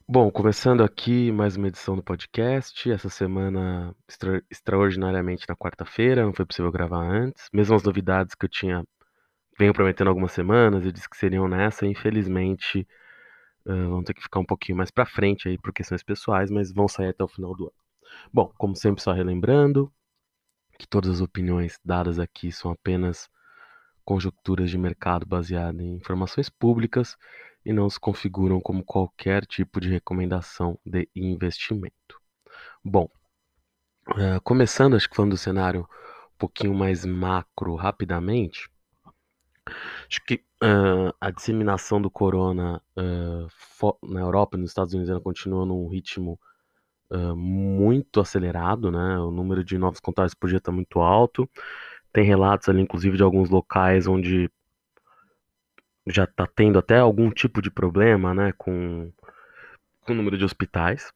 Bom, começando aqui mais uma edição do podcast. Essa semana, extraordinariamente na quarta-feira, não foi possível gravar antes. Mesmo as novidades que eu venho prometendo há algumas semanas, eu disse que seriam nessa. Infelizmente, vão ter que ficar um pouquinho mais pra frente aí por questões pessoais, mas vão sair até o final do ano. Bom, como sempre, só relembrando que todas as opiniões dadas aqui são apenas conjecturas de mercado baseadas em informações públicas e não se configuram como qualquer tipo de recomendação de investimento. Bom, começando, acho que falando do cenário um pouquinho mais macro rapidamente, acho que a disseminação do corona na Europa e nos Estados Unidos ainda continua num ritmo muito acelerado, né? O número de novos contágios por dia está muito alto. Tem relatos ali, inclusive, de alguns locais onde já está tendo até algum tipo de problema, né, com o número de hospitais.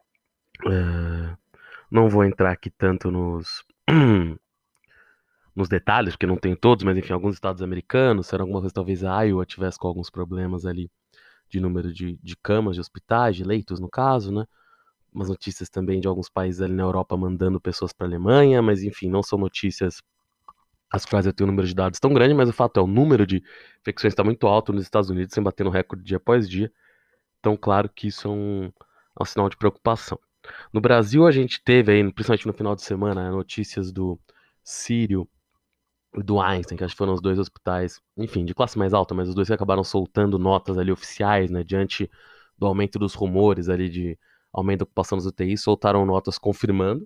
Não vou entrar aqui tanto nos detalhes, porque não tem todos, mas enfim, alguns estados americanos, será alguma coisa, talvez a Iowa tivesse com alguns problemas ali de número de camas de hospitais, de leitos no caso, né? Umas notícias também de alguns países ali na Europa mandando pessoas para a Alemanha, mas enfim, não são notícias as quais eu tenho um número de dados tão grande, mas o fato é, o número de infecções está muito alto nos Estados Unidos, sem batendo recorde dia após dia. Então, claro que isso é um sinal de preocupação. No Brasil, a gente teve aí, principalmente no final de semana, né, notícias do Sírio e do Einstein, que acho que foram os dois hospitais, enfim, de classe mais alta, mas os dois que acabaram soltando notas ali oficiais, né, diante do aumento dos rumores ali de aumento da ocupação das UTIs, soltaram notas confirmando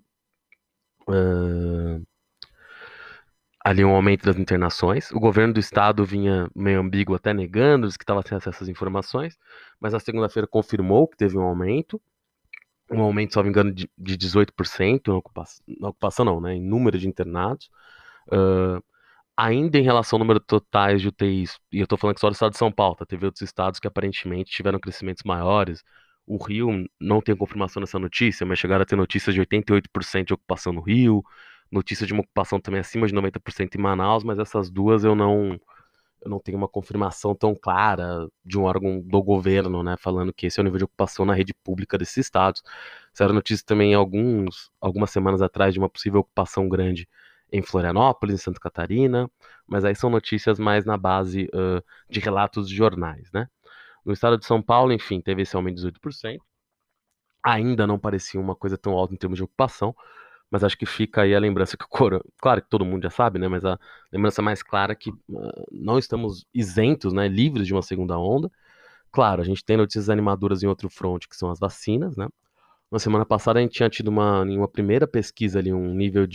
uh, ali um aumento das internações. O governo do estado vinha meio ambíguo, até negando, disse que estava sem acesso às informações, mas na segunda-feira confirmou que teve um aumento, se não me engano, de 18% na ocupação não, né, em número de internados. Uh, Ainda em relação ao número totais de UTIs, e eu tô falando que só do estado de São Paulo, tá? Teve outros estados que aparentemente tiveram crescimentos maiores. O Rio não tem confirmação nessa notícia, mas chegaram a ter notícias de 88% de ocupação no Rio, notícia de uma ocupação também acima de 90% em Manaus, mas essas duas eu não tenho uma confirmação tão clara de um órgão do governo, né, falando que esse é o nível de ocupação na rede pública desses estados. Saiu notícia também algumas semanas atrás de uma possível ocupação grande em Florianópolis, em Santa Catarina, mas aí são notícias mais na base de relatos de jornais, né? No estado de São Paulo, enfim, teve esse aumento de 18%. Ainda não parecia uma coisa tão alta em termos de ocupação, mas acho que fica aí a lembrança que o corona, claro que todo mundo já sabe, né, mas a lembrança mais clara é que não estamos isentos, né, livres de uma segunda onda. Claro, a gente tem notícias animadoras em outro fronte, que são as vacinas, né? Na semana passada a gente tinha tido em uma primeira pesquisa ali um nível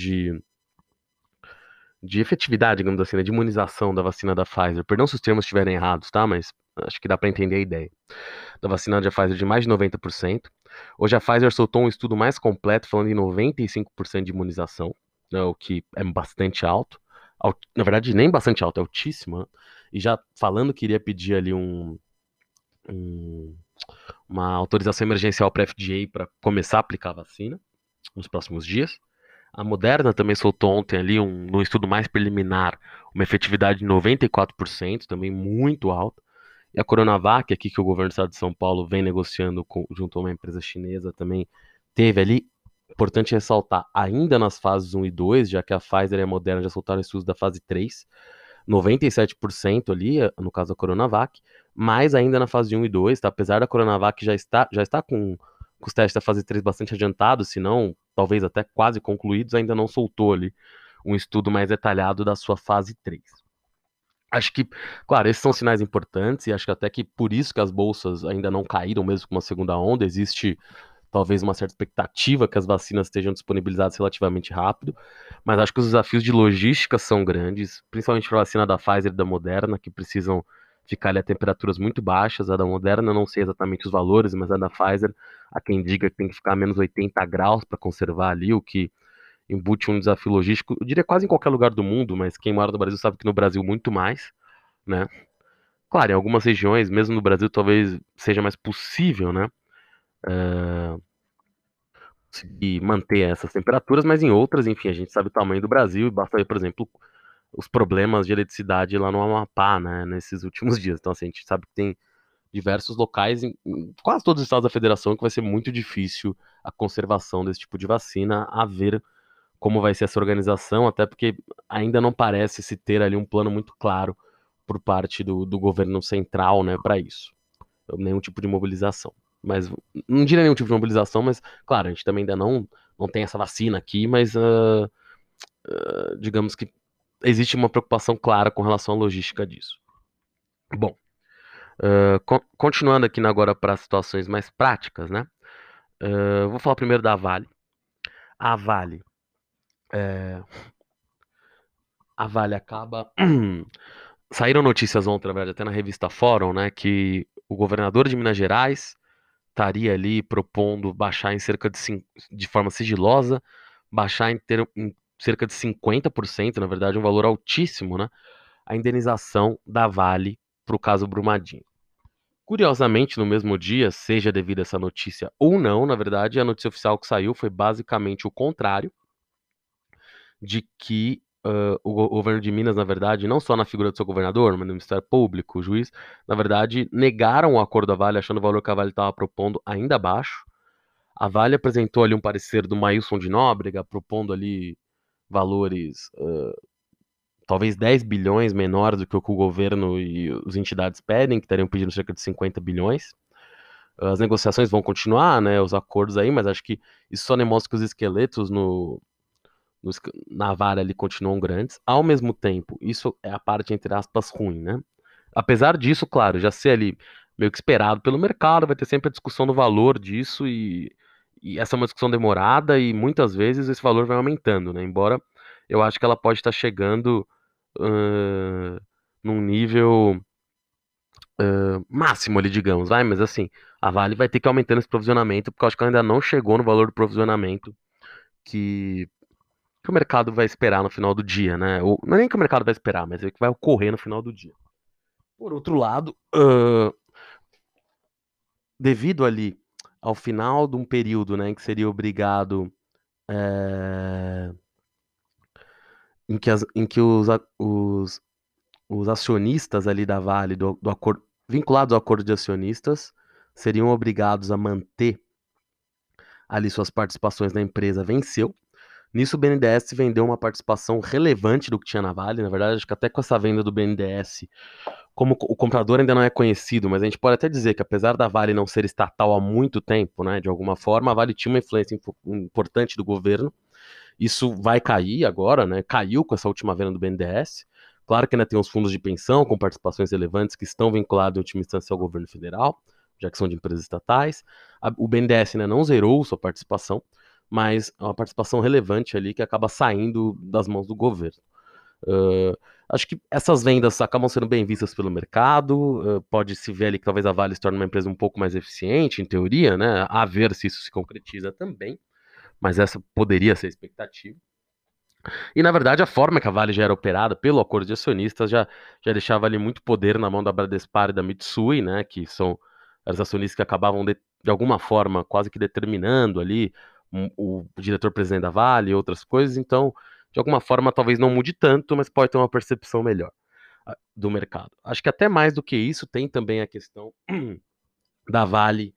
de efetividade, digamos assim, né, de imunização da vacina da Pfizer. Perdão se os termos estiverem errados, tá? Mas acho que dá para entender a ideia. Da vacina da Pfizer de mais de 90%. Hoje a Pfizer soltou um estudo mais completo falando em 95% de imunização, né, o que é bastante alto. Na verdade, nem bastante alto, é altíssimo, né? E já falando que iria pedir ali um- uma autorização emergencial para a FDA para começar a aplicar a vacina nos próximos dias. A Moderna também soltou ontem ali num estudo mais preliminar uma efetividade de 94%, também muito alta. E a Coronavac, aqui que o governo do estado de São Paulo vem negociando junto a uma empresa chinesa, também teve ali. Importante ressaltar, ainda nas fases 1 e 2, já que a Pfizer e a Moderna já soltaram estudos da fase 3, 97% ali, no caso da Coronavac, mas ainda na fase 1 e 2, tá? Apesar da Coronavac já está com os testes da fase 3 bastante adiantados, se não, talvez até quase concluídos, ainda não soltou ali um estudo mais detalhado da sua fase 3. Acho que, claro, esses são sinais importantes e acho que até que por isso que as bolsas ainda não caíram mesmo com uma segunda onda, existe talvez uma certa expectativa que as vacinas estejam disponibilizadas relativamente rápido, mas acho que os desafios de logística são grandes, principalmente para a vacina da Pfizer e da Moderna, que precisam ficar ali a temperaturas muito baixas. A da Moderna, eu não sei exatamente os valores, mas a da Pfizer, há quem diga que tem que ficar a menos 80 graus para conservar ali, o que embute um desafio logístico, eu diria quase em qualquer lugar do mundo, mas quem mora no Brasil sabe que no Brasil muito mais, né? Claro, em algumas regiões, mesmo no Brasil, talvez seja mais possível, né? Conseguir manter essas temperaturas, mas em outras, enfim, a gente sabe o tamanho do Brasil e basta ver, por exemplo, os problemas de eletricidade lá no Amapá, né, nesses últimos dias. Então, assim, a gente sabe que tem diversos locais, em quase todos os estados da federação, que vai ser muito difícil a conservação desse tipo de vacina, a ver como vai ser essa organização, até porque ainda não parece se ter ali um plano muito claro por parte do governo central, né, para isso. Nenhum tipo de mobilização. Mas não diria nenhum tipo de mobilização, mas claro, a gente também ainda não tem essa vacina aqui, mas digamos que existe uma preocupação clara com relação à logística disso. Bom, continuando aqui agora para situações mais práticas, né? Vou falar primeiro da Vale. A Vale, a Vale acaba. Saíram notícias ontem, na verdade, até na revista Fórum, né, que o governador de Minas Gerais estaria ali propondo baixar em cerca de forma sigilosa, baixar em cerca de 50%, na verdade, um valor altíssimo, né, a indenização da Vale para o caso Brumadinho. Curiosamente, no mesmo dia, seja devido a essa notícia ou não, na verdade, a notícia oficial que saiu foi basicamente o contrário, de que o governo de Minas, na verdade, não só na figura do seu governador, mas no Ministério Público, o juiz, na verdade, negaram o acordo da Vale, achando o valor que a Vale estava propondo ainda baixo. A Vale apresentou ali um parecer do Maílson de Nóbrega, propondo ali valores talvez 10 bilhões menores do que o governo e as entidades pedem, que estariam pedindo cerca de 50 bilhões. As negociações vão continuar, né, os acordos aí, mas acho que isso só demonstra que os esqueletos na vara ali continuam grandes. Ao mesmo tempo, isso é a parte, entre aspas, ruim, né? Apesar disso, claro, já ser ali meio que esperado pelo mercado, vai ter sempre a discussão do valor disso e essa é uma discussão demorada e muitas vezes esse valor vai aumentando, né? Embora eu acho que ela pode estar chegando num nível máximo ali, digamos, vai, mas assim, a Vale vai ter que aumentando esse provisionamento, porque eu acho que ela ainda não chegou no valor do provisionamento que que o mercado vai esperar no final do dia, né? Ou, não é nem que o mercado vai esperar, mas é que vai ocorrer no final do dia. Por outro lado, devido ali ao final de um período, né, em que seria obrigado, é, em que os acionistas ali da Vale, do acordo, vinculados ao acordo de acionistas, seriam obrigados a manter ali suas participações na empresa, venceu. Nisso, o BNDES vendeu uma participação relevante do que tinha na Vale. Na verdade, acho que até com essa venda do BNDES, como o comprador ainda não é conhecido, mas a gente pode até dizer que apesar da Vale não ser estatal há muito tempo, né, de alguma forma, a Vale tinha uma influência importante do governo. Isso vai cair agora, né? Caiu com essa última venda do BNDES. Claro que ainda tem os fundos de pensão com participações relevantes que estão vinculados em última instância ao governo federal, já que são de empresas estatais. O BNDES ainda não zerou sua participação, mas é uma participação relevante ali que acaba saindo das mãos do governo. Acho que essas vendas acabam sendo bem vistas pelo mercado. Pode-se ver ali que talvez a Vale se torne uma empresa um pouco mais eficiente, em teoria, né? A ver se isso se concretiza também. Mas essa poderia ser a expectativa. E na verdade a forma que a Vale já era operada pelo acordo de acionistas já deixava ali muito poder na mão da Bradespar e da Mitsui, né? Que são as acionistas que acabavam de alguma forma quase que determinando ali o diretor-presidente da Vale e outras coisas. Então, de alguma forma, talvez não mude tanto, mas pode ter uma percepção melhor do mercado. Acho que até mais do que isso, tem também a questão da Vale.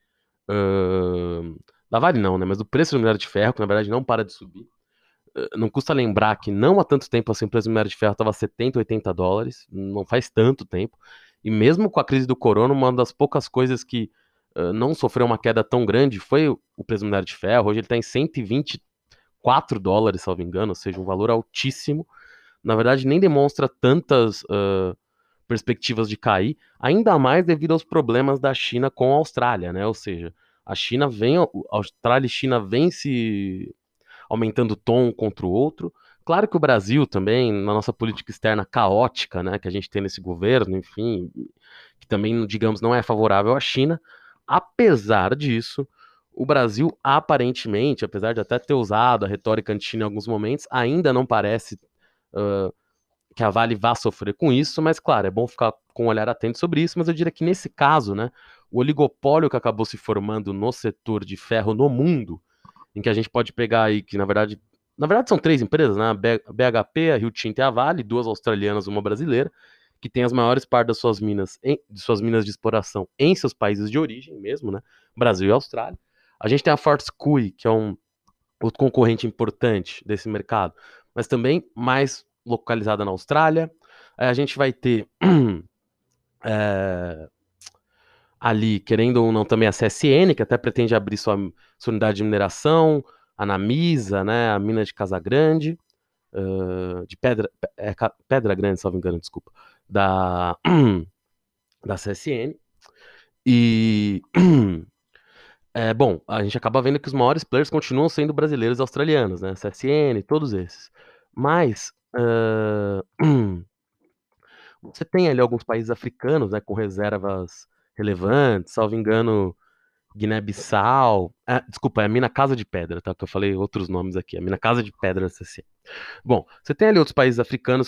Da Vale não, né? Mas do preço do minério de ferro, que na verdade não para de subir. Não custa lembrar que não há tanto tempo assim, o preço do minério de ferro estava 70, 80 dólares, não faz tanto tempo. E mesmo com a crise do corona, uma das poucas coisas que não sofreu uma queda tão grande foi o preço do minério de ferro. Hoje ele está em 124 dólares, se não me engano, ou seja, um valor altíssimo. Na verdade, nem demonstra tantas perspectivas de cair, ainda mais devido aos problemas da China com a Austrália, né? Ou seja, a Austrália e China vêm se aumentando o tom um contra o outro. Claro que o Brasil também, na nossa política externa caótica, né, que a gente tem nesse governo, enfim, que também, digamos, não é favorável à China. Apesar disso, o Brasil aparentemente, apesar de até ter usado a retórica anti-China em alguns momentos, ainda não parece que a Vale vá sofrer com isso, mas claro, é bom ficar com um olhar atento sobre isso, mas eu diria que nesse caso, né, o oligopólio que acabou se formando no setor de ferro no mundo, em que a gente pode pegar aí que, na verdade são três empresas, né? A BHP, a Rio Tinto e a Vale, duas australianas, uma brasileira, que tem as maiores partes de suas minas de exploração em seus países de origem mesmo, né? Brasil e Austrália. A gente tem a Fortescue, que é outro concorrente importante desse mercado, mas também mais localizada na Austrália. Aí a gente vai ter é, ali, querendo ou não, também a CSN, que até pretende abrir sua unidade de mineração, a Namisa, né, a mina de Casagrande, de Pedra Grande, se não me engano, desculpa, da, da CSN. E, bom, a gente acaba vendo que os maiores players continuam sendo brasileiros e australianos, né, CSN, todos esses. Mas, você tem ali alguns países africanos, né, com reservas relevantes, salvo engano, Guiné-Bissau. Desculpa, é a Mina Casa de Pedra, tá? Que eu falei outros nomes aqui. A Mina Casa de Pedra, CC. Bom, você tem ali outros países africanos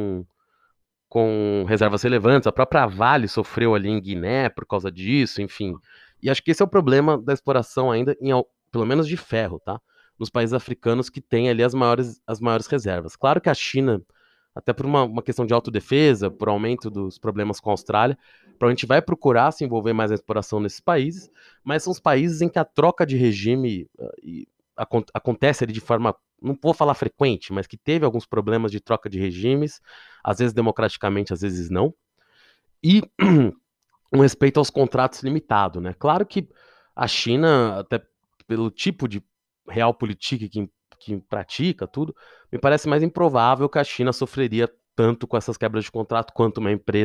com reservas relevantes. A própria Vale sofreu ali em Guiné por causa disso, enfim. E acho que esse é o problema da exploração ainda, pelo menos de ferro, tá? Nos países africanos que têm ali as maiores reservas. Claro que a China, até por uma questão de autodefesa, por aumento dos problemas com a Austrália, provavelmente vai procurar se envolver mais na exploração nesses países, mas são os países em que a troca de regime acontece ali de forma, não vou falar frequente, mas que teve alguns problemas de troca de regimes, às vezes democraticamente, às vezes não, e um respeito aos contratos limitado, né? Claro que a China, até pelo tipo de realpolitik que pratica tudo, me parece mais improvável que a China sofreria tanto com essas quebras de contrato quanto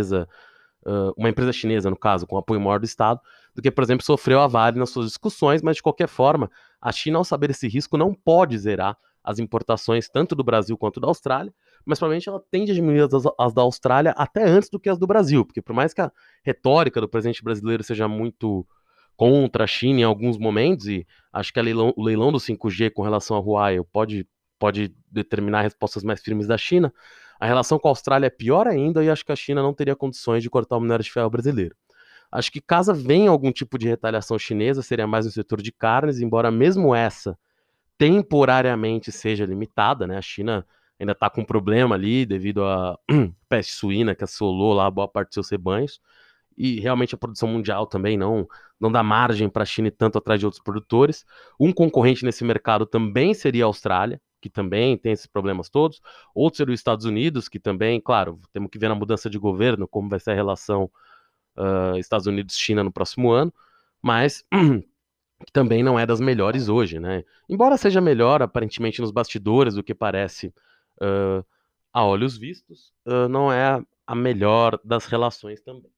uma empresa chinesa, no caso, com apoio maior do Estado, do que, por exemplo, sofreu a Vale nas suas discussões, mas de qualquer forma, a China, ao saber esse risco, não pode zerar as importações tanto do Brasil quanto da Austrália, mas provavelmente ela tende a diminuir as da Austrália até antes do que as do Brasil, porque por mais que a retórica do presidente brasileiro seja muito contra a China em alguns momentos, e acho que o leilão do 5G com relação a Huawei pode determinar respostas mais firmes da China, a relação com a Austrália é pior ainda e acho que a China não teria condições de cortar o minério de ferro brasileiro. Acho que caso venha algum tipo de retaliação chinesa, seria mais no setor de carnes, embora mesmo essa temporariamente seja limitada, né? A China ainda está com um problema ali devido à peste suína que assolou lá boa parte dos seus rebanhos. E realmente a produção mundial também não dá margem para a China ir tanto atrás de outros produtores. Um concorrente nesse mercado também seria a Austrália, que também tem esses problemas todos. Outro seria os Estados Unidos, que também, claro, temos que ver na mudança de governo como vai ser a relação Estados Unidos-China no próximo ano, mas que também não é das melhores hoje, né? Embora seja melhor, aparentemente, nos bastidores do que parece uh, a olhos vistos, não é a melhor das relações também.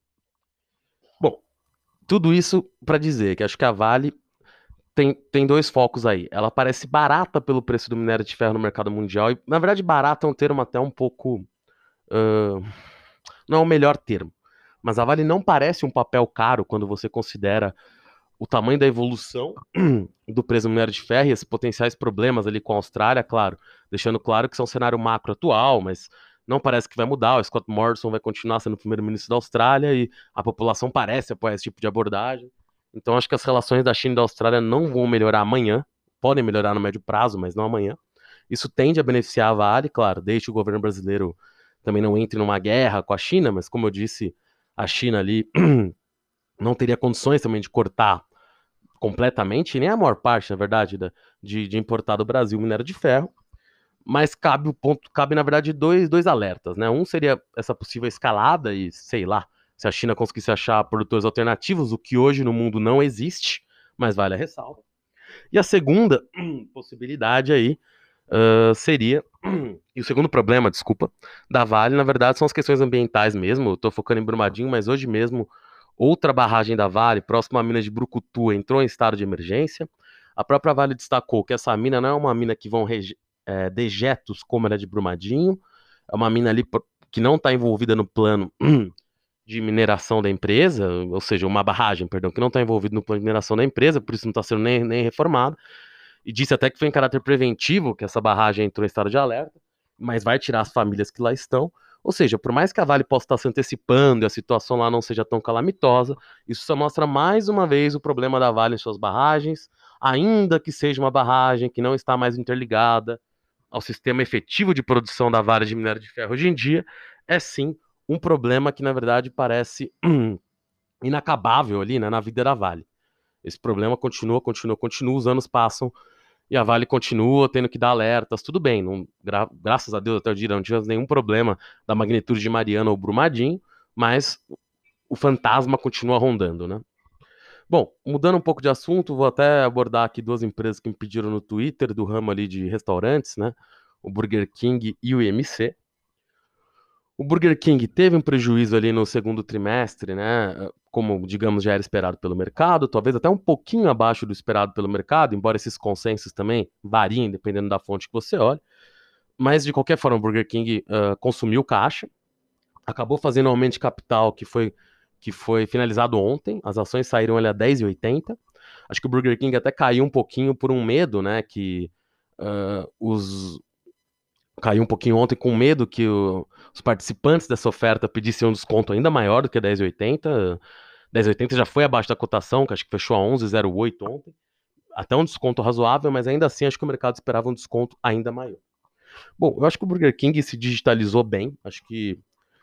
Bom, tudo isso para dizer que acho que a Vale tem dois focos aí. Ela parece barata pelo preço do minério de ferro no mercado mundial, e na verdade barata é um termo até um pouco. Uh, não é o melhor termo. Mas a Vale não parece um papel caro quando você considera o tamanho da evolução do preço do minério de ferro e esses potenciais problemas ali com a Austrália, claro, deixando claro que isso é um cenário macro atual, mas não parece que vai mudar. O Scott Morrison vai continuar sendo o primeiro-ministro da Austrália e a população parece apoiar esse tipo de abordagem. Então acho que as relações da China e da Austrália não vão melhorar amanhã, podem melhorar no médio prazo, mas não amanhã. Isso tende a beneficiar a Vale, claro, desde que o governo brasileiro também não entre numa guerra com a China, mas como eu disse, a China ali não teria condições também de cortar completamente, nem a maior parte, na verdade, de importar do Brasil minério de ferro, mas cabe, na verdade, dois alertas, né? Um seria essa possível escalada e, sei lá, se a China conseguisse achar produtores alternativos, o que hoje no mundo não existe, mas vale a ressalva. E a segunda possibilidade aí seria, e o segundo problema, desculpa, da Vale, na verdade, são as questões ambientais mesmo. Eu tô focando em Brumadinho, mas hoje mesmo outra barragem da Vale, próxima à mina de Brucutu, entrou em estado de emergência. A própria Vale destacou que essa mina não é uma mina que vão dejetos como era de Brumadinho, é uma mina ali que não está envolvida no plano de mineração da empresa, ou seja, uma barragem, perdão, que não está envolvida no plano de mineração da empresa, por isso não está sendo nem reformada. E disse até que foi em caráter preventivo que essa barragem entrou em estado de alerta, mas vai tirar as famílias que lá estão. Ou seja, por mais que a Vale possa estar se antecipando e a situação lá não seja tão calamitosa, isso só mostra mais uma vez o problema da Vale em suas barragens, ainda que seja uma barragem que não está mais interligada ao sistema efetivo de produção da Vale de minério de ferro hoje em dia, é sim um problema que, na verdade, parece inacabável ali, né, na vida da Vale. Esse problema continua, os anos passam e a Vale continua tendo que dar alertas. Tudo bem, graças a Deus até o dia não tivemos nenhum problema da magnitude de Mariana ou Brumadinho, mas o fantasma continua rondando, né? Bom, mudando um pouco de assunto, vou até abordar aqui duas empresas que me pediram no Twitter, do ramo ali de restaurantes, né? O Burger King e o IMC. O Burger King teve um prejuízo ali no segundo trimestre, né? Como, digamos, já era esperado pelo mercado, talvez até um pouquinho abaixo do esperado pelo mercado, embora esses consensos também variem dependendo da fonte que você olha. Mas, de qualquer forma, o Burger King consumiu caixa, acabou fazendo um aumento de capital que foi finalizado ontem, as ações saíram ali a 10,80. Acho que o Burger King até caiu um pouquinho por um medo, né? Que os caiu um pouquinho ontem com medo que os participantes dessa oferta pedissem um desconto ainda maior do que 10,80. 10,80 já foi abaixo da cotação, que acho que fechou a 11,08 ontem. Até um desconto razoável, mas ainda assim acho que o mercado esperava um desconto ainda maior. Bom, eu acho que o Burger King se digitalizou bem. Acho que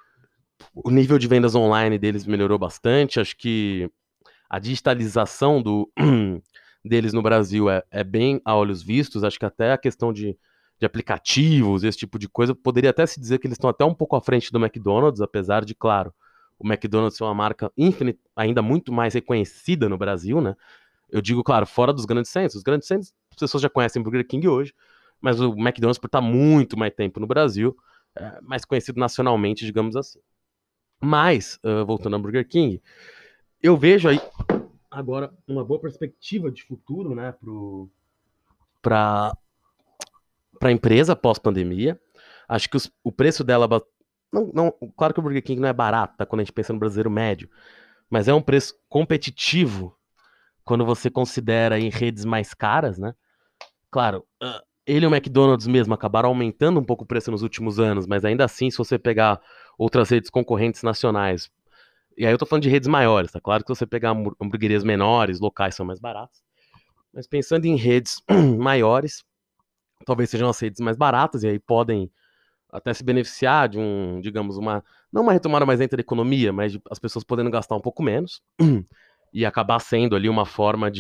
o nível de vendas online deles melhorou bastante. Acho que a digitalização deles no Brasil é bem a olhos vistos. Acho que até a questão de aplicativos, esse tipo de coisa, poderia até se dizer que eles estão até um pouco à frente do McDonald's, apesar de, claro, o McDonald's ser uma marca ainda muito mais reconhecida no Brasil, né? Eu digo, claro, fora dos grandes centros. Os grandes centros, as pessoas já conhecem o Burger King hoje, mas o McDonald's, por estar muito mais tempo no Brasil, é mais conhecido nacionalmente, digamos assim. Mas, voltando ao Burger King, eu vejo aí agora uma boa perspectiva de futuro, né, para a empresa pós-pandemia. Acho que o preço dela. Claro que o Burger King não é barato, tá, quando a gente pensa no brasileiro médio, mas é um preço competitivo quando você considera em redes mais caras, né? Claro, ele e o McDonald's mesmo acabaram aumentando um pouco o preço nos últimos anos, mas ainda assim, se você pegar outras redes concorrentes nacionais, e aí eu tô falando de redes maiores, tá? Claro que se você pegar hamburguerias menores, locais são mais baratos, mas pensando em redes maiores, talvez sejam as redes mais baratas, e aí podem até se beneficiar de digamos, não uma retomada mais lenta da economia, mas de as pessoas podendo gastar um pouco menos, e acabar sendo ali uma forma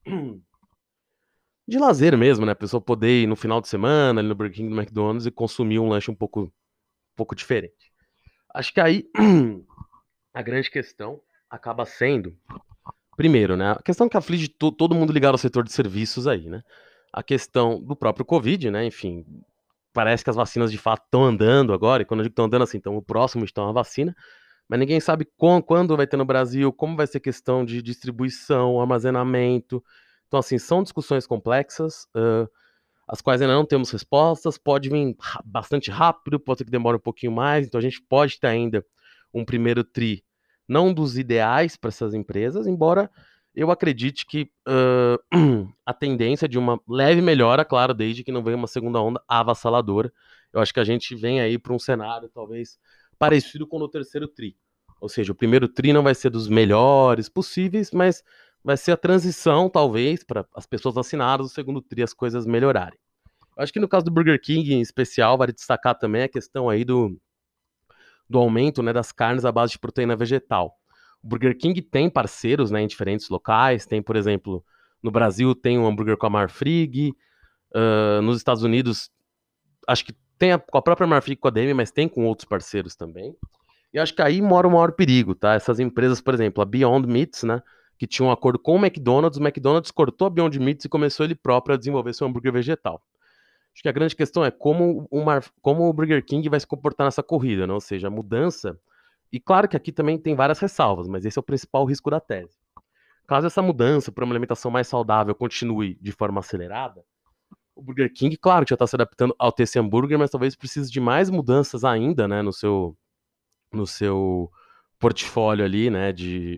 de lazer mesmo, né? A pessoa poder ir no final de semana ali no Burger King, no McDonald's e consumir um lanche um pouco diferente. Acho que aí a grande questão acaba sendo, primeiro, né? A questão que aflige todo mundo ligado ao setor de serviços aí, né? A questão do próprio Covid, né? Enfim, parece que as vacinas de fato estão andando agora, e quando eu digo estão andando assim, então o próximo está uma vacina, mas ninguém sabe quando vai ter no Brasil, como vai ser questão de distribuição, armazenamento. Então, assim, são discussões complexas, as quais ainda não temos respostas, pode vir bastante rápido, pode ser que demore um pouquinho mais, então a gente pode ter ainda um primeiro tri não dos ideais para essas empresas, embora eu acredite que a tendência de uma leve melhora, claro, desde que não venha uma segunda onda avassaladora. Eu acho que a gente vem aí para um cenário talvez parecido com o terceiro tri. Ou seja, o primeiro tri não vai ser dos melhores possíveis, mas vai ser a transição, talvez, para as pessoas vacinadas, o segundo tri as coisas melhorarem. Eu acho que no caso do Burger King em especial, vale destacar também a questão aí do aumento, né, das carnes à base de proteína vegetal. O Burger King tem parceiros, né, em diferentes locais, tem, por exemplo, no Brasil tem um hambúrguer com a Marfrig, nos Estados Unidos, acho que tem com a própria Marfrig com a DM, mas tem com outros parceiros também. E acho que aí mora o maior perigo, tá? Essas empresas, por exemplo, a Beyond Meats, né, que tinha um acordo com o McDonald's cortou a Beyond Meats e começou ele próprio a desenvolver seu hambúrguer vegetal. Acho que a grande questão é como o Burger King vai se comportar nessa corrida, né? Ou seja, a mudança. E claro que aqui também tem várias ressalvas, mas esse é o principal risco da tese. Caso essa mudança para uma alimentação mais saudável continue de forma acelerada, o Burger King, claro, que já está se adaptando ao TC Hambúrguer, mas talvez precise de mais mudanças ainda, né, no seu portfólio ali, né,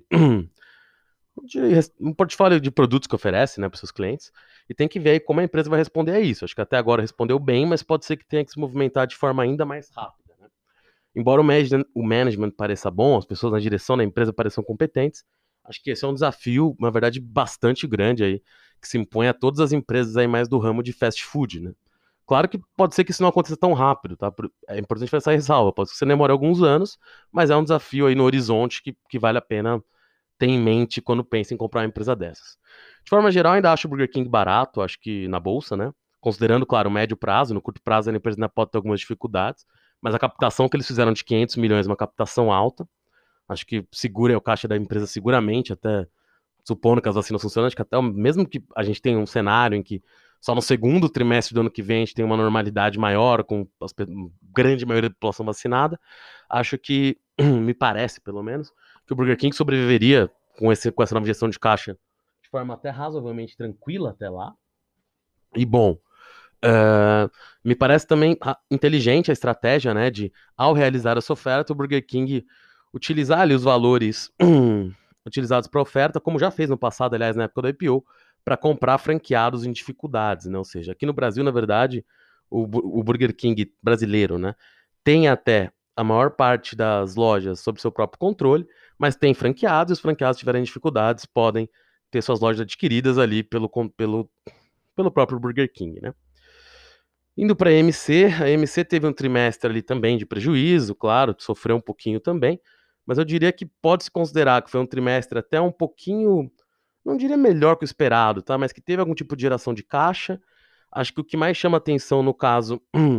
de um portfólio de produtos que oferece, né, para os seus clientes, e tem que ver aí como a empresa vai responder a isso. Acho que até agora respondeu bem, mas pode ser que tenha que se movimentar de forma ainda mais rápida, né? Embora o management pareça bom, as pessoas na direção da empresa pareçam competentes, acho que esse é um desafio, na verdade, bastante grande aí, que se impõe a todas as empresas aí mais do ramo de fast food, né? Claro que pode ser que isso não aconteça tão rápido, tá? É importante fazer essa ressalva. Pode ser que você demore alguns anos, mas é um desafio aí no horizonte que vale a pena ter em mente quando pensa em comprar uma empresa dessas. De forma geral, ainda acho o Burger King barato, acho que na bolsa, né? Considerando, claro, o médio prazo, no curto prazo a empresa ainda pode ter algumas dificuldades, mas a captação que eles fizeram de 500 milhões é uma captação alta. Acho que segura o caixa da empresa seguramente, até supondo que as vacinas funcionam, acho que até mesmo que a gente tenha um cenário em que só no segundo trimestre do ano que vem a gente tem uma normalidade maior, com a grande maioria da população vacinada, acho que, me parece pelo menos, que o Burger King sobreviveria com essa nova gestão de caixa de forma até razoavelmente tranquila até lá. E bom, me parece também inteligente a estratégia, né, de ao realizar essa oferta, o Burger King utilizar ali os valores utilizados para oferta, como já fez no passado, aliás, na época do IPO, para comprar franqueados em dificuldades, né? Ou seja, aqui no Brasil, na verdade, o Burger King brasileiro, né, tem até a maior parte das lojas sob seu próprio controle, mas tem franqueados, e os franqueados tiverem dificuldades, podem ter suas lojas adquiridas ali pelo próprio Burger King, né? Indo para a EMC teve um trimestre ali também de prejuízo, claro, sofreu um pouquinho também, mas eu diria que pode-se considerar que foi um trimestre até um pouquinho, não diria melhor que o esperado, tá? Mas que teve algum tipo de geração de caixa. Acho que o que mais chama atenção no caso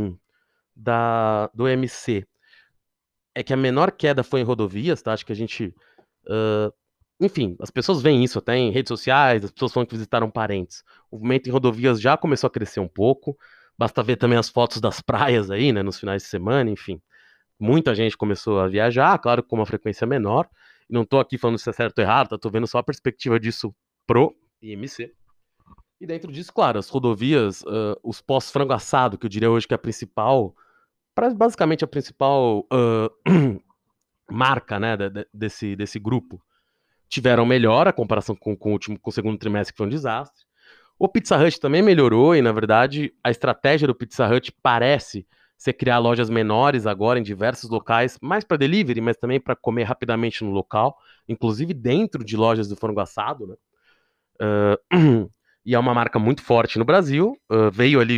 do EMC é que a menor queda foi em rodovias, tá? Acho que a gente. ah, enfim, as pessoas veem isso até em redes sociais, as pessoas falam que visitaram parentes. O movimento em rodovias já começou a crescer um pouco. Basta ver também as fotos das praias aí, né, nos finais de semana, enfim. Muita gente começou a viajar, claro, com uma frequência menor. E não tô aqui falando se é certo ou errado, tá? Tô vendo só a perspectiva disso pro IMC. E dentro disso, claro, as rodovias, os pós-frango assado, que eu diria hoje que é a principal, basicamente a principal marca, né, desse grupo, tiveram melhora a comparação com com o segundo trimestre, que foi um desastre. O Pizza Hut também melhorou e, na verdade, a estratégia do Pizza Hut parece ser criar lojas menores agora em diversos locais, mais para delivery, mas também para comer rapidamente no local, inclusive dentro de lojas do frango assado, né? E é uma marca muito forte no Brasil, veio ali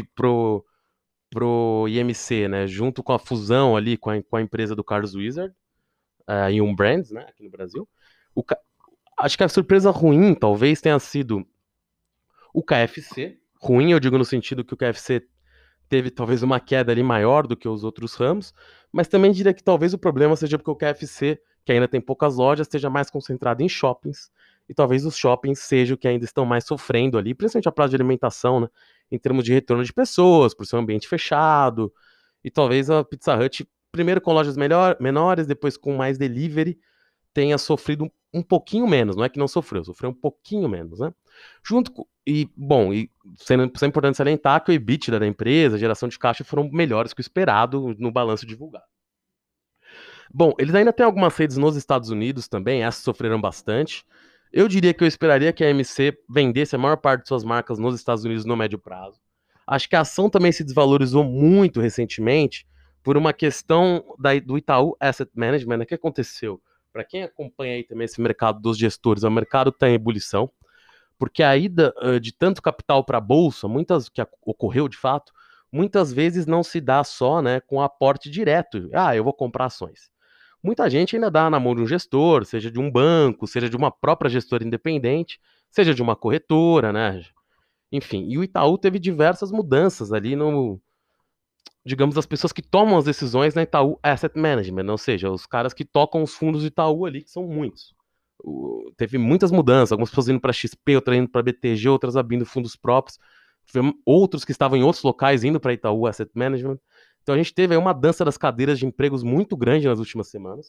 pro IMC, né, junto com a fusão ali com a empresa do Carlos Wizard, em um Brands, né, aqui no Brasil. O, acho que a surpresa ruim talvez tenha sido o KFC. Ruim, eu digo no sentido que o KFC teve talvez uma queda ali maior do que os outros ramos, mas também diria que talvez o problema seja porque o KFC, que ainda tem poucas lojas, esteja mais concentrado em shoppings, e talvez os shoppings sejam que ainda estão mais sofrendo ali, principalmente a praça de alimentação, né, em termos de retorno de pessoas, por ser um ambiente fechado, e talvez a Pizza Hut, primeiro com lojas menores, depois com mais delivery, tenha sofrido um pouquinho menos, não é que não sofreu, sofreu um pouquinho menos, né? Junto com, e, bom, e sendo importante salientar que o EBITDA da empresa, a geração de caixa foram melhores que o esperado no balanço divulgado. Bom, eles ainda têm algumas redes nos Estados Unidos também, essas sofreram bastante. Eu diria que eu esperaria que a AMC vendesse a maior parte de suas marcas nos Estados Unidos no médio prazo. Acho que a ação também se desvalorizou muito recentemente por uma questão do Itaú Asset Management. O que aconteceu? Para quem acompanha aí também esse mercado dos gestores, é um mercado que está em ebulição, porque a ida de tanto capital para a bolsa, ocorreu de fato, muitas vezes não se dá só, né, com aporte direto. Ah, eu vou comprar ações. Muita gente ainda dá na mão de um gestor, seja de um banco, seja de uma própria gestora independente, seja de uma corretora, né? Enfim, e o Itaú teve diversas mudanças ali no, digamos, as pessoas que tomam as decisões na Itaú Asset Management, ou seja, os caras que tocam os fundos do Itaú ali, que são muitos. Teve muitas mudanças, algumas pessoas indo para XP, outras indo para BTG, outras abrindo fundos próprios, outros que estavam em outros locais indo para Itaú Asset Management. Então a gente teve aí uma dança das cadeiras de empregos muito grande nas últimas semanas.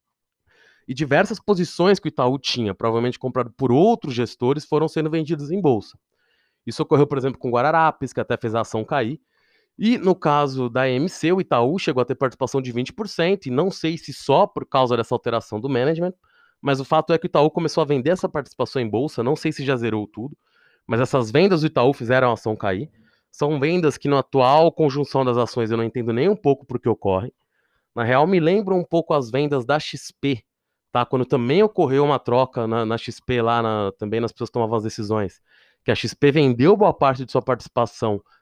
E diversas posições que o Itaú tinha, provavelmente comprado por outros gestores, foram sendo vendidas em bolsa. Isso ocorreu, por exemplo, com o Guararapes, que até fez a ação cair. E no caso da EMC, o Itaú chegou a ter participação de 20%, e não sei se só por causa dessa alteração do management, mas o fato é que o Itaú começou a vender essa participação em bolsa, não sei se já zerou tudo, mas essas vendas do Itaú fizeram a ação cair. São vendas que, na atual conjunção das ações, eu não entendo nem um pouco por que ocorrem. Na real, me lembram um pouco as vendas da XP, tá? Quando também ocorreu uma troca na XP, também nas pessoas que tomavam as decisões, que a XP vendeu boa parte de sua participação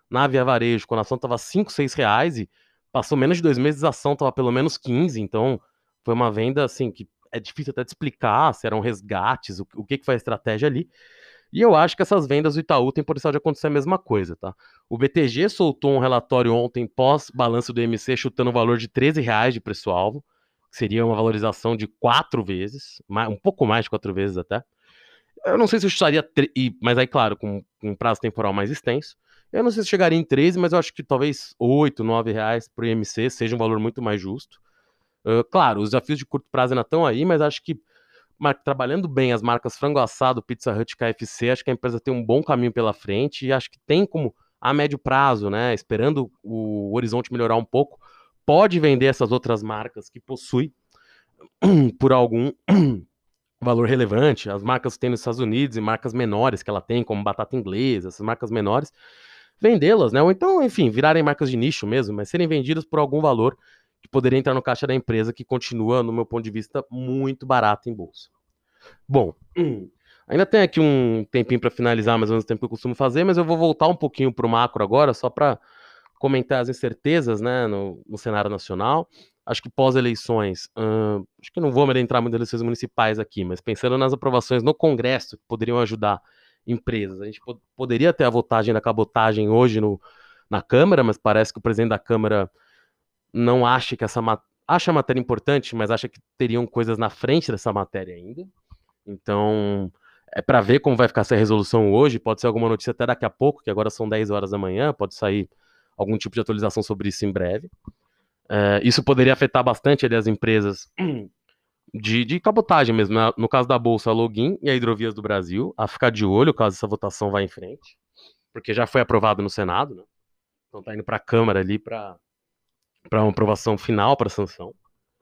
na Via Varejo, quando a ação estava 5, 6 reais e passou menos de 2 meses, a ação estava pelo menos 15, então foi uma venda assim que é difícil até de explicar se eram resgates, o que foi a estratégia ali. E eu acho que essas vendas do Itaú têm potencial de acontecer a mesma coisa, tá? O BTG soltou um relatório ontem pós-balanço do MC chutando o valor de R$ 13 de preço-alvo, que seria uma valorização de 4 vezes, um pouco mais de 4 vezes até. Eu não sei se eu chutaria, mas aí, claro, com um prazo temporal mais extenso. Eu não sei se chegaria em 13, mas eu acho que talvez 8, 9 reais pro IMC seja um valor muito mais justo. Claro, os desafios de curto prazo ainda estão aí, mas acho que trabalhando bem as marcas Frango Assado, Pizza Hut e KFC, acho que a empresa tem um bom caminho pela frente e acho que tem como, a médio prazo, né, esperando o horizonte melhorar um pouco, pode vender essas outras marcas que possui por algum valor relevante. As marcas que tem nos Estados Unidos e marcas menores que ela tem, como Batata Inglesa, essas marcas menores, vendê-las, né? Ou então, enfim, virarem marcas de nicho mesmo, mas serem vendidas por algum valor que poderia entrar no caixa da empresa, que continua, no meu ponto de vista, muito barato em bolsa. Bom, ainda tem aqui um tempinho para finalizar, mais ou menos o tempo que eu costumo fazer, mas eu vou voltar um pouquinho para o macro agora, só para comentar as incertezas, né, no cenário nacional. Acho que pós-eleições, acho que não vou me adentrar muito nas eleições municipais aqui, mas pensando nas aprovações no Congresso, que poderiam ajudar empresas. A gente poderia ter a votagem da cabotagem hoje na Câmara, mas parece que o presidente da Câmara não acha que acha a matéria importante, mas acha que teriam coisas na frente dessa matéria ainda. Então, é para ver como vai ficar essa resolução hoje. Pode ser alguma notícia até daqui a pouco, que agora são 10 horas da manhã, pode sair algum tipo de atualização sobre isso em breve. Isso poderia afetar bastante ali, as empresas de cabotagem mesmo, né? No caso da Bolsa, a Login e a Hidrovias do Brasil, a ficar de olho caso essa votação vá em frente, porque já foi aprovado no Senado, né? Então tá indo para a Câmara ali para uma aprovação final, para sanção.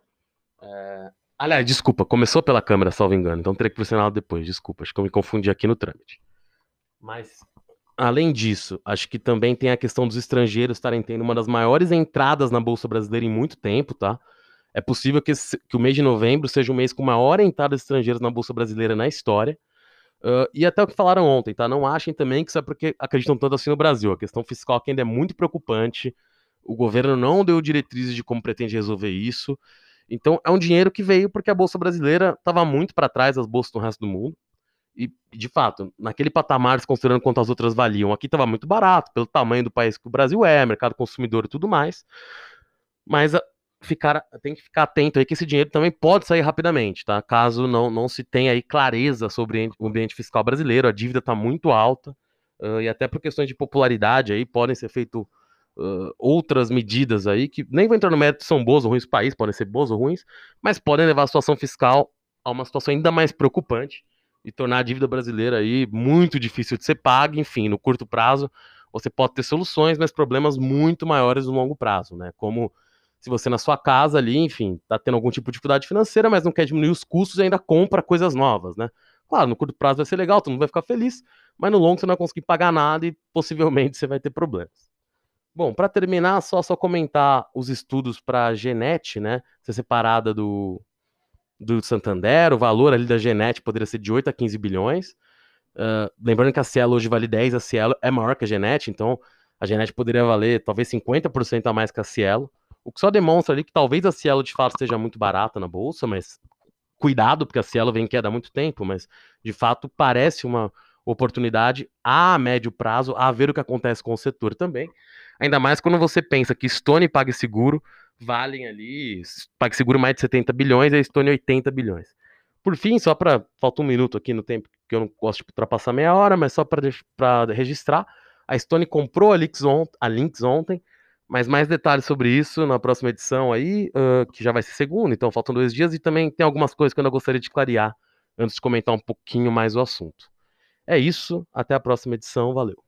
Aliás, desculpa, começou pela Câmara, salvo engano, então teria que ir pro Senado depois, desculpa, acho que eu me confundi aqui no trâmite. Mas, além disso, acho que também tem a questão dos estrangeiros estarem tendo uma das maiores entradas na Bolsa Brasileira em muito tempo, tá? É possível que o mês de novembro seja o mês com maior entrada de estrangeiros na Bolsa Brasileira na história. E até o que falaram ontem, tá? Não achem também que isso é porque acreditam tanto assim no Brasil. A questão fiscal aqui ainda é muito preocupante. O governo não deu diretrizes de como pretende resolver isso. Então, é um dinheiro que veio porque a Bolsa Brasileira estava muito para trás das bolsas do resto do mundo. E, de fato, naquele patamar, considerando quanto as outras valiam, aqui estava muito barato, pelo tamanho do país que o Brasil é, mercado consumidor e tudo mais. Mas tem que ficar atento aí que esse dinheiro também pode sair rapidamente, tá? Caso não se tenha aí clareza sobre o ambiente fiscal brasileiro, a dívida está muito alta, e até por questões de popularidade aí podem ser feitas outras medidas aí, que nem vou entrar no mérito se são boas ou ruins para o país, podem ser boas ou ruins, mas podem levar a situação fiscal a uma situação ainda mais preocupante e tornar a dívida brasileira aí muito difícil de ser paga. Enfim, no curto prazo você pode ter soluções, mas problemas muito maiores no longo prazo, né? Como se você na sua casa ali, enfim, tá tendo algum tipo de dificuldade financeira, mas não quer diminuir os custos e ainda compra coisas novas, né? Claro, no curto prazo vai ser legal, todo mundo vai ficar feliz, mas no longo você não vai conseguir pagar nada e possivelmente você vai ter problemas. Bom, para terminar, só comentar os estudos para a Genet, né? Ser separada do Santander, o valor ali da Genet poderia ser de 8 a 15 bilhões. Lembrando que a Cielo hoje vale 10, a Cielo é maior que a Genet, então a Genet poderia valer talvez 50% a mais que a Cielo, o que só demonstra ali que talvez a Cielo de fato esteja muito barata na bolsa, mas cuidado, porque a Cielo vem em queda há muito tempo, mas de fato parece uma oportunidade a médio prazo a ver o que acontece com o setor também. Ainda mais quando você pensa que Stone e PagSeguro valem ali, PagSeguro mais de 70 bilhões e a Stone 80 bilhões. Por fim, só para. Falta um minuto aqui no tempo, que eu não gosto de ultrapassar meia hora, mas só para registrar. A Stone comprou a Lynx ontem, mas mais detalhes sobre isso na próxima edição aí, que já vai ser segunda, então faltam 2 dias, e também tem algumas coisas que eu ainda gostaria de clarear antes de comentar um pouquinho mais o assunto. É isso, até a próxima edição, valeu.